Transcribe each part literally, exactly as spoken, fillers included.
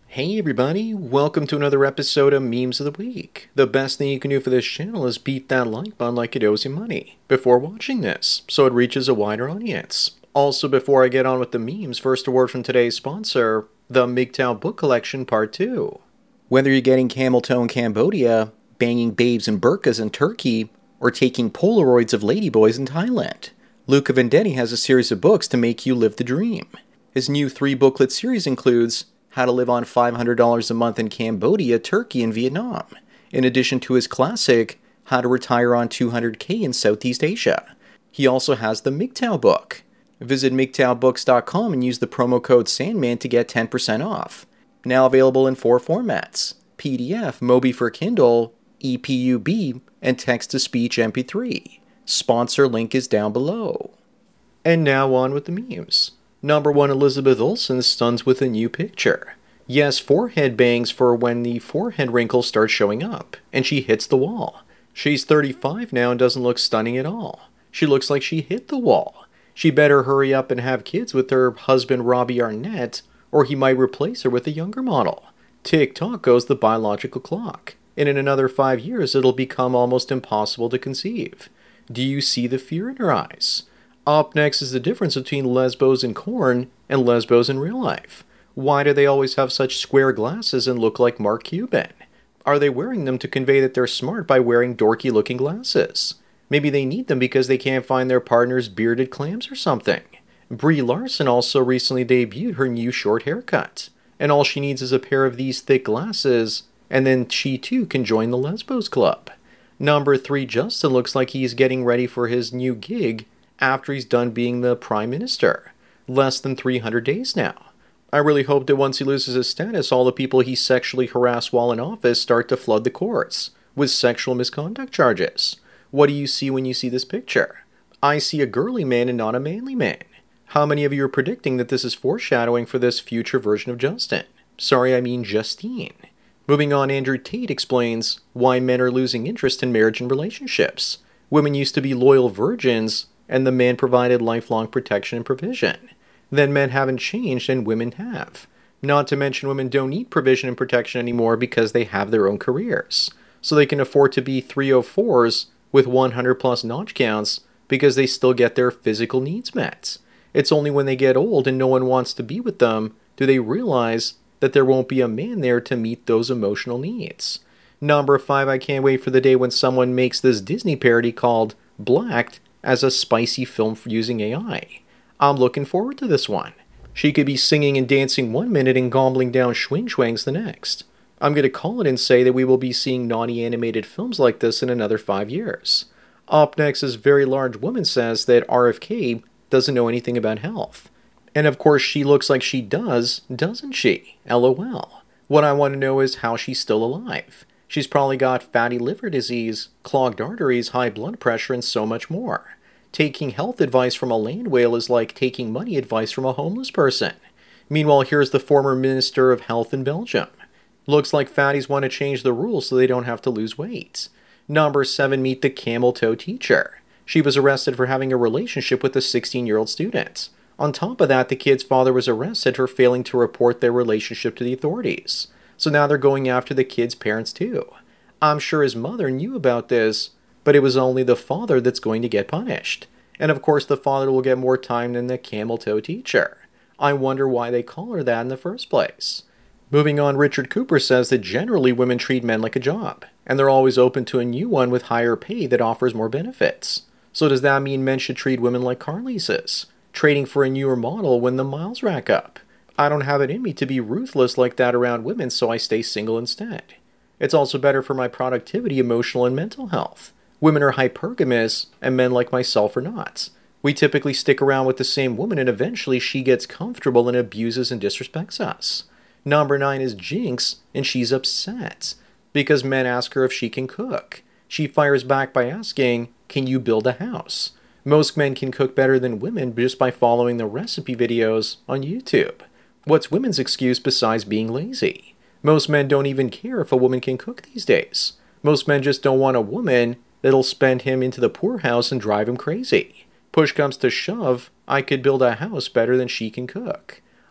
Hey everybody, welcome to another episode of Memes of the Week. The best thing you can do for this channel is beat that like button like it owes you money before watching this, so it reaches a wider audience. Also, before I get on with the memes, first a word from today's sponsor, the M G T O W Book Collection Part two. Whether you're getting camel toe in Cambodia, banging babes in burqas in Turkey, or taking Polaroids of ladyboys in Thailand, Luca Vendetti has a series of books to make you live the dream. His new three-booklet series includes How to Live on five hundred dollars a Month in Cambodia, Turkey, and Vietnam, in addition to his classic, How to Retire on two hundred K in Southeast Asia. He also has the M G T O W book. Visit M G T O W books dot com and use the promo code Sandman to get ten percent off. Now available in four formats, P D F, Mobi for Kindle, E P U B, and text-to-speech M P three. Sponsor link is down below. And now on with the memes. Number one, Elizabeth Olsen stuns with a new picture. Yes, forehead bangs for when the forehead wrinkles start showing up, and she hits the wall. She's thirty-five now and doesn't look stunning at all. She looks like she hit the wall. She better hurry up and have kids with her husband Robbie Arnett, or he might replace her with a younger model. Tick-tock goes the biological clock, and in another five years it'll become almost impossible to conceive. Do you see the fear in her eyes? Up next is the difference between Lesbos in Korn and Lesbos in real life. Why do they always have such square glasses and look like Mark Cuban? Are they wearing them to convey that they're smart by wearing dorky-looking glasses? Maybe they need them because they can't find their partner's bearded clams or something. Brie Larson also recently debuted her new short haircut, and all she needs is a pair of these thick glasses, and then she too can join the Lesbos Club. Number three, Justin looks like he's getting ready for his new gig after he's done being the Prime Minister. Less than three hundred days now. I really hope that once he loses his status, all the people he sexually harassed while in office start to flood the courts with sexual misconduct charges. What do you see when you see this picture? I see a girly man and not a manly man. How many of you are predicting that this is foreshadowing for this future version of Justin? Sorry, I mean Justine. Moving on, Andrew Tate explains why men are losing interest in marriage and relationships. Women used to be loyal virgins, and the man provided lifelong protection and provision. Then men haven't changed and women have. Not to mention women don't need provision and protection anymore because they have their own careers. So they can afford to be three oh fours with one hundred plus notch counts because they still get their physical needs met. It's only when they get old and no one wants to be with them do they realize that there won't be a man there to meet those emotional needs. Number five, I can't wait for the day when someone makes this Disney parody called Blacked as a spicy film for using A I. I'm looking forward to this one. She could be singing and dancing one minute and gobbling down schwing schwangs the next. I'm going to call it and say that we will be seeing naughty animated films like this in another five years. Up next is Very Large Woman says that R F K doesn't know anything about health. And of course she looks like she does, doesn't she? LOL. What I want to know is how she's still alive. She's probably got fatty liver disease, clogged arteries, high blood pressure, and so much more. Taking health advice from a land whale is like taking money advice from a homeless person. Meanwhile, here's the former Minister of Health in Belgium. Looks like fatties want to change the rules so they don't have to lose weight. Number seven, meet the camel toe teacher. She was arrested for having a relationship with a sixteen-year-old student. On top of that, the kid's father was arrested for failing to report their relationship to the authorities. So now they're going after the kid's parents too. I'm sure his mother knew about this, but it was only the father that's going to get punished. And of course the father will get more time than the camel toe teacher. I wonder why they call her that in the first place. Moving on, Richard Cooper says that generally women treat men like a job, and they're always open to a new one with higher pay that offers more benefits. So does that mean men should treat women like car leases, trading for a newer model when the miles rack up? I don't have it in me to be ruthless like that around women, so I stay single instead. It's also better for my productivity, emotional, and mental health. Women are hypergamous, and men like myself are not. We typically stick around with the same woman, and eventually she gets comfortable and abuses and disrespects us. Number nine is Jinx, and she's upset because men ask her if she can cook. She fires back by asking, can you build a house? Most men can cook better than women just by following the recipe videos on YouTube. What's women's excuse besides being lazy? Most men don't even care if a woman can cook these days. Most men just don't want a woman that'll spend him into the poorhouse and drive him crazy. Push comes to shove, I could build a house better than she can cook.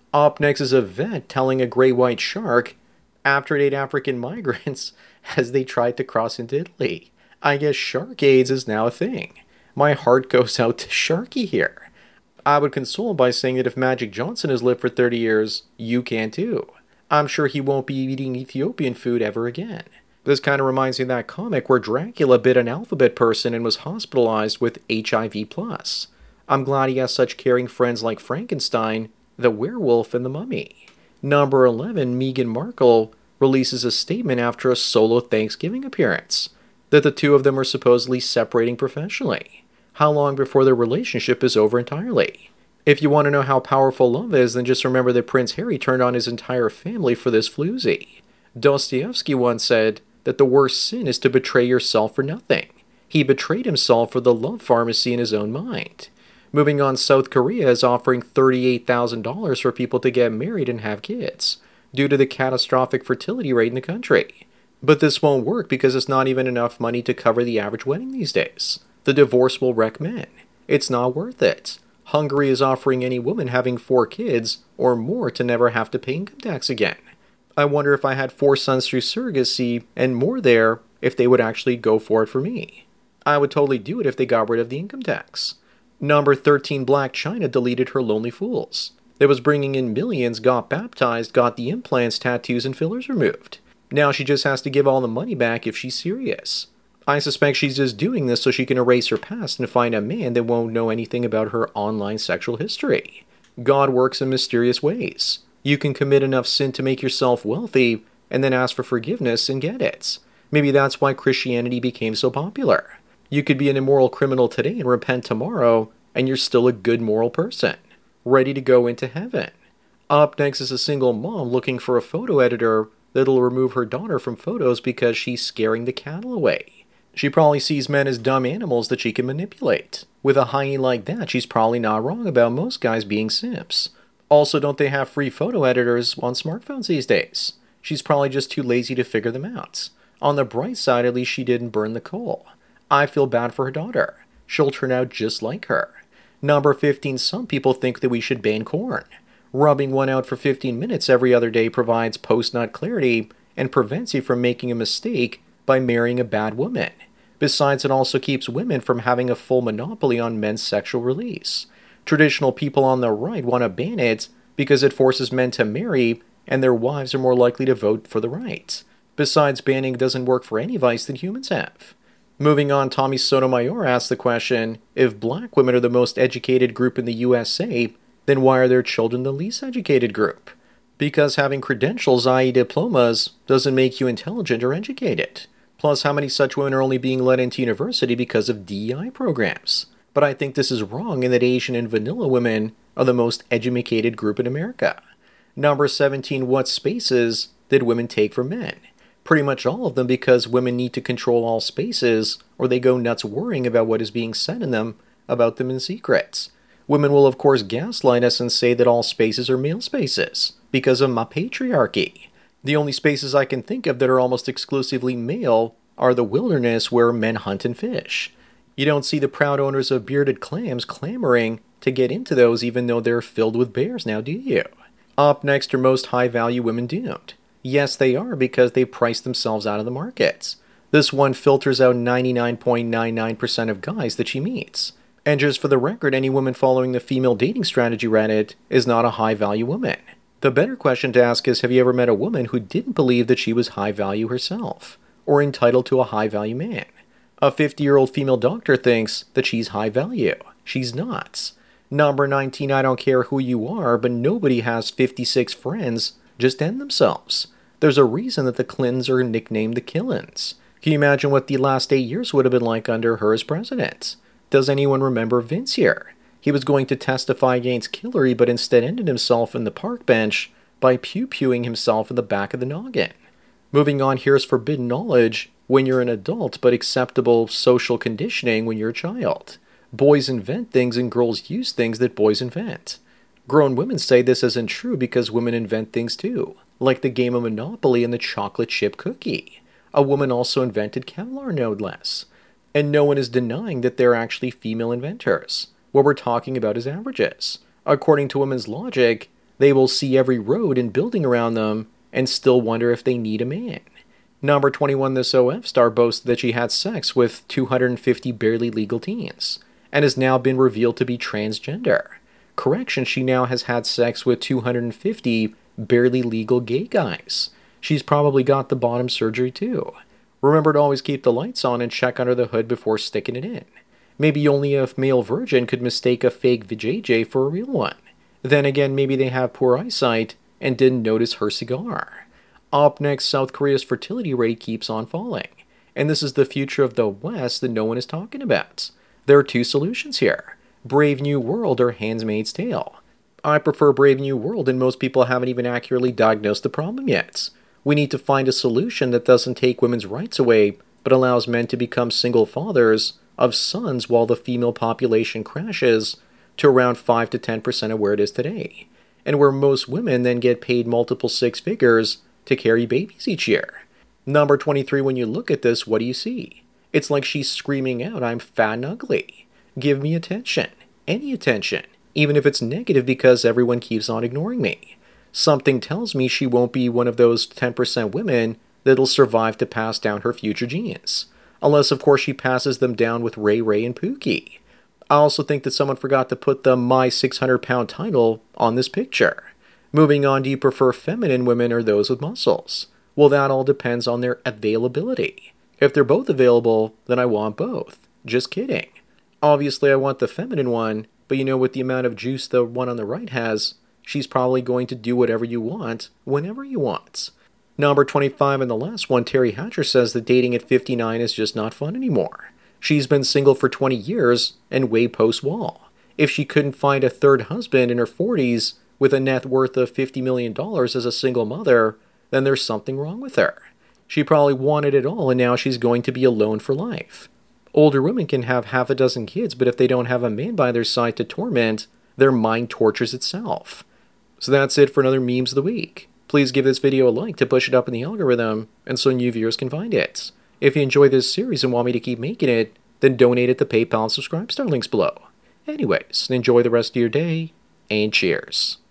Up next is a vet telling a great white shark after it ate African migrants as they tried to cross into Italy. I guess shark AIDS is now a thing. My heart goes out to Sharky here. I would console him by saying that if Magic Johnson has lived for thirty years, you can too. I'm sure he won't be eating Ethiopian food ever again. This kind of reminds me of that comic where Dracula bit an alphabet person and was hospitalized with H I V plus. I'm glad he has such caring friends like Frankenstein, the werewolf, and the mummy. Number eleven, Meghan Markle releases a statement after a solo Thanksgiving appearance that the two of them are supposedly separating professionally. How long before their relationship is over entirely? If you want to know how powerful love is, then just remember that Prince Harry turned on his entire family for this floozy. Dostoevsky once said that the worst sin is to betray yourself for nothing. He betrayed himself for the love pharmacy in his own mind. Moving on, South Korea is offering thirty-eight thousand dollars for people to get married and have kids, due to the catastrophic fertility rate in the country. But this won't work because it's not even enough money to cover the average wedding these days. The divorce will wreck men. It's not worth it. Hungary is offering any woman having four kids or more to never have to pay income tax again. I wonder if I had four sons through surrogacy and more there, if they would actually go for it for me. I would totally do it if they got rid of the income tax. Number thirteen, Blac Chyna deleted her Lonely Fools. That was bringing in millions, got baptized, got the implants, tattoos, and fillers removed. Now she just has to give all the money back if she's serious. I suspect she's just doing this so she can erase her past and find a man that won't know anything about her online sexual history. God works in mysterious ways. You can commit enough sin to make yourself wealthy and then ask for forgiveness and get it. Maybe that's why Christianity became so popular. You could be an immoral criminal today and repent tomorrow, and you're still a good moral person, ready to go into heaven. Up next is a single mom looking for a photo editor that'll remove her daughter from photos because she's scaring the cattle away. She probably sees men as dumb animals that she can manipulate. With a hiney like that, she's probably not wrong about most guys being simps. Also, don't they have free photo editors on smartphones these days? She's probably just too lazy to figure them out. On the bright side, at least she didn't burn the coal. I feel bad for her daughter. She'll turn out just like her. Number fifteen, some people think that we should ban corn. Rubbing one out for fifteen minutes every other day provides post-nut clarity and prevents you from making a mistake by marrying a bad woman. Besides, it also keeps women from having a full monopoly on men's sexual release. Traditional people on the right want to ban it because it forces men to marry and their wives are more likely to vote for the right. Besides, banning doesn't work for any vice that humans have. Moving on, Tommy Sotomayor asked the question, if black women are the most educated group in the U S A, then why are their children the least educated group? Because having credentials, that is diplomas, doesn't make you intelligent or educated. Plus, how many such women are only being let into university because of D E I programs? But I think this is wrong in that Asian and vanilla women are the most educated group in America. Number seventeen, what spaces did women take from men? Pretty much all of them, because women need to control all spaces or they go nuts worrying about what is being said in them about them in secret. Women will of course gaslight us and say that all spaces are male spaces because of my patriarchy. The only spaces I can think of that are almost exclusively male are the wilderness where men hunt and fish. You don't see the proud owners of bearded clams clamoring to get into those even though they're filled with bears now, do you? Up next are most high-value women doomed. Yes, they are, because they price themselves out of the markets. This one filters out ninety-nine point nine nine percent of guys that she meets. And just for the record, any woman following the female dating strategy Reddit is not a high-value woman. The better question to ask is, have you ever met a woman who didn't believe that she was high-value herself, or entitled to a high-value man? A fifty-year-old female doctor thinks that she's high-value. She's not. Number nineteen, I don't care who you are, but nobody has fifty-six friends just end themselves. There's a reason that the Clintons are nicknamed the Killins. Can you imagine what the last eight years would have been like under her as president? Does anyone remember Vince here? He was going to testify against Hillary, but instead ended himself in the park bench by pew-pewing himself in the back of the noggin. Moving on, here's forbidden knowledge when you're an adult, but acceptable social conditioning when you're a child. Boys invent things and girls use things that boys invent. Grown women say this isn't true because women invent things too, like the game of Monopoly and the chocolate chip cookie. A woman also invented Kevlar, no less. And no one is denying that they're actually female inventors. What we're talking about is averages. According to women's logic, They will see every road and building around them and still wonder if they need a man. Number twenty-one, this O F star boasted that she had sex with two hundred fifty barely legal teens and has now been revealed to be transgender. Correction, she now has had sex with two hundred fifty barely legal gay guys. She's probably got the bottom surgery too. Remember to always keep the lights on and check under the hood before sticking it in. Maybe only a male virgin could mistake a fake vajayjay for a real one. Then again, maybe they have poor eyesight and didn't notice her cigar. Up next, South Korea's fertility rate keeps on falling. And this is the future of the West that no one is talking about. There are two solutions here: Brave New World or Handmaid's Tale. I prefer Brave New World, and most people haven't even accurately diagnosed the problem yet. We need to find a solution that doesn't take women's rights away, but allows men to become single fathers of sons while the female population crashes to around five to ten percent of where it is today, and where most women then get paid multiple six figures to carry babies each year. Number twenty-three, when you look at this, what do you see? It's like she's screaming out, "I'm fat and ugly. Give me attention. Any attention. Even if it's negative because everyone keeps on ignoring me." Something tells me she won't be one of those ten percent women that'll survive to pass down her future genes. Unless, of course, she passes them down with Ray Ray and Pookie. I also think that someone forgot to put the My six hundred pound title on this picture. Moving on, do you prefer feminine women or those with muscles? Well, that all depends on their availability. If they're both available, then I want both. Just kidding. Obviously, I want the feminine one, but you know, with the amount of juice the one on the right has, she's probably going to do whatever you want, whenever you want. Number twenty-five, and the last one, Terry Hatcher says that dating at fifty-nine is just not fun anymore. She's been single for twenty years and way post-wall. If she couldn't find a third husband in her forties with a net worth of fifty million dollars as a single mother, then there's something wrong with her. She probably wanted it all, and now she's going to be alone for life. Older women can have half a dozen kids, but if they don't have a man by their side to torment, their mind tortures itself. So that's it for another Memes of the Week. Please give this video a like to push it up in the algorithm, and so new viewers can find it. If you enjoy this series and want me to keep making it, then donate at the PayPal and Subscribe Star links below. Anyways, enjoy the rest of your day, and cheers.